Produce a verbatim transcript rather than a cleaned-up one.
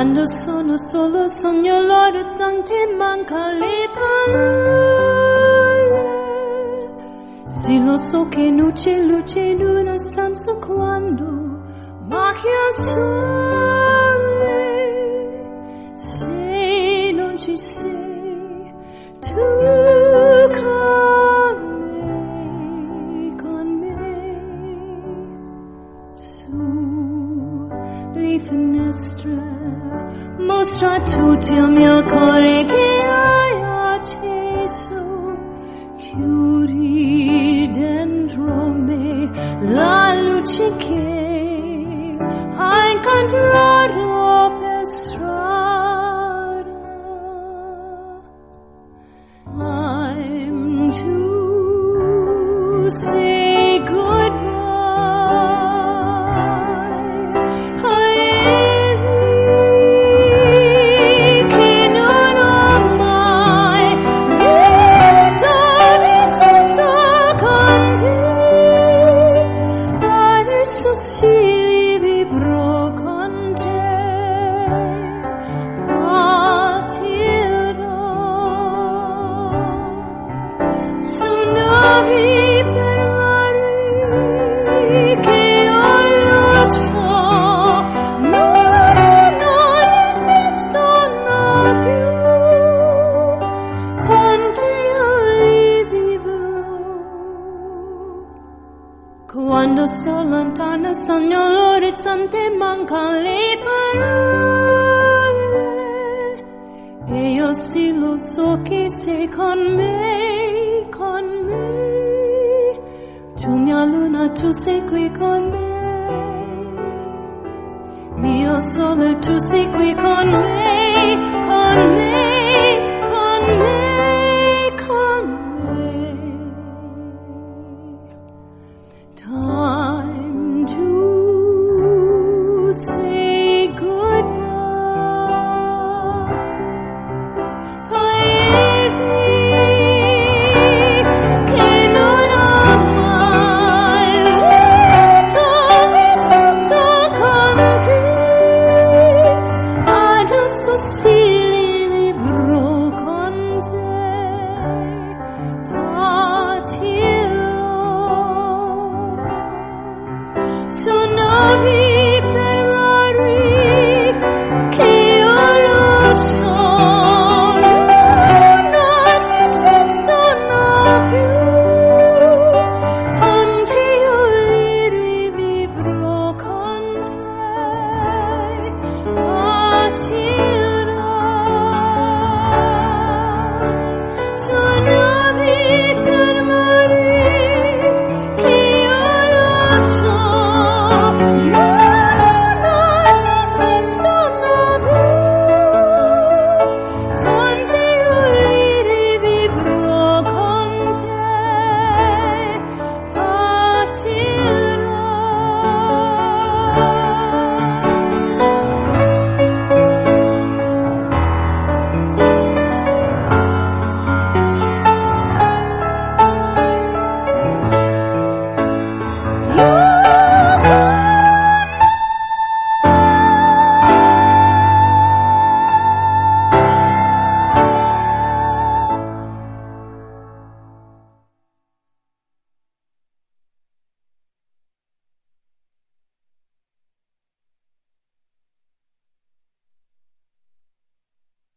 Quando sono solo sogno l'orizzonte, manca le parole. Sì, lo so che non c'è luce in una stanza quando macchia il sole. Se non ci sei tu con me, con me, su le finestre mostra tutti il mio cuore che hai acceso, chiudi dentro me la luce che hai incontrato per strada. I'm to say goodbye. Sì, vivrò con te, partirò su navi per mari che io lo so, ma non esistono più, con te io li vivrò. Quando sto lontana sogno l'orizzonte, mancano le parole. E io sì lo so che sei con me, con me. Tu mia luna, tu sei qui con me. Mio sole, tu sei qui con me, con me.